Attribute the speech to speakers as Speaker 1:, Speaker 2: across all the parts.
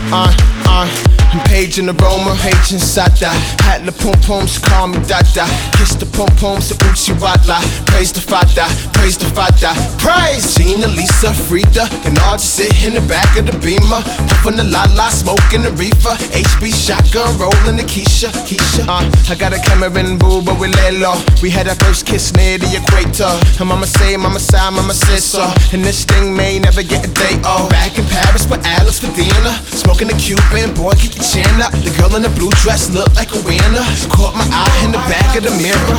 Speaker 1: Page and aroma, page inside that. Hat the pum pums, call me Dada. Kiss the pum pums, Uchi Wala. Praise the Fada, praise the Fada. Praise Gina, Lisa, Frida, and all just sit in the back of the Beamer. Puffin' the la-la, smoking the reefer. HB shotgun, rolling the Keisha. I got a camera in boo, but we lay low. We had our first kiss near the equator. And mama say, mama sigh, mama said so. And this thing may never get a day off. Back in Paris with Alice for dinner. Smoking the Cuban, boy, keep your chin up. The girl in the blue dress looked like a winner. Caught my eye in the back of the mirror.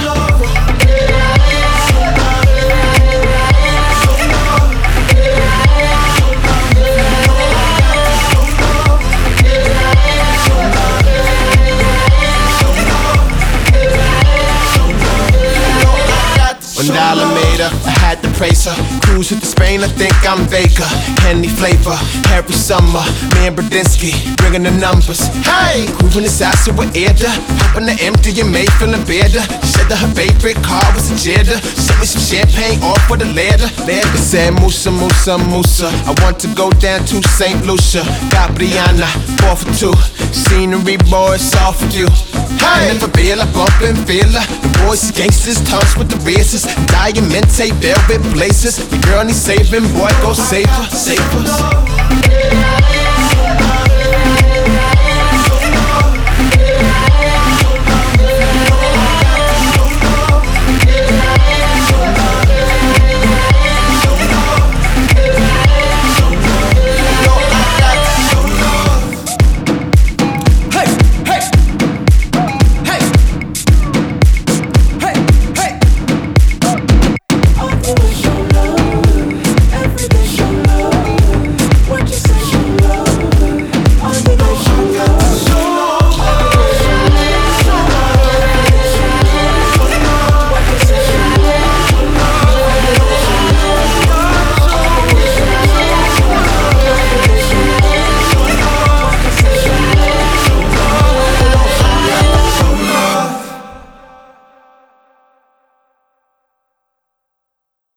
Speaker 1: When Alameda, I had to praise her. Cruise with the Spain, I think I'm Vega. Henny flavor, every summer. Me and Bradinsky, bringing the numbers. Hey, grooving this ass with Ada. Popping the empty and made feeling better. She said that her favorite car was a Jetta. Sent me some champagne off for the leather. It said Musa, Musa, Musa. I want to go down to St. Lucia. Got Brianna, 4 for 2. Scenery, boy, it's all for you. Hey, and if I feel, I bump and feel her. The boys, gangsters, tongues with the races. Diamante, velvet blazers. The girl needs saving, boy, go save her, save us.